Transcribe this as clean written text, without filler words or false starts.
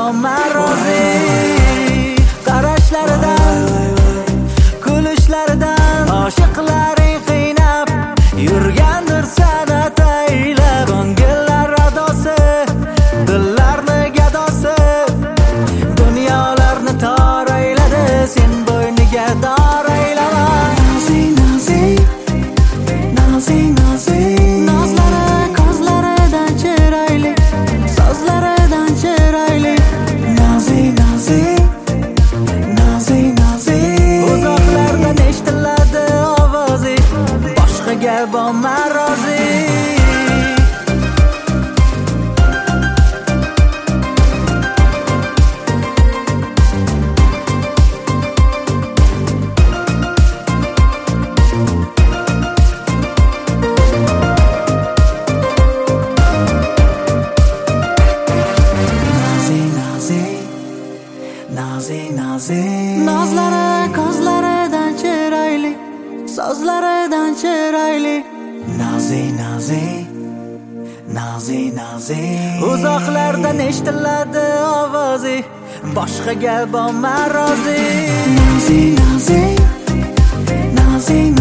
bo'lma rozi. Qarashlaridan, kulishlaridan oshiqlaring qiynab yurgandir sana taylab. Ko'ngillar adosi, dillarni gadosi, dunyolarni tor ayladi, sen bo'yniga dor aylama. Nozi, nozi, nozi, nozi, nozlari ko'zlaridan chiroyli, so'zlaridan chiroyli. Nozi, nozi, nozi, nozi, uzoqlardan eshitiladi ovozi, boshqaga bo'lma rozi. Nozi, nozi, nozlari ko'zlaridan chiroyli, so'zlaridan chiroyli. Nozi, nozi, nozi, nozi, uzoqlardan eshitiladi ovozi, boshqaga bo'lma rozi. Nozi, nozi, nozi,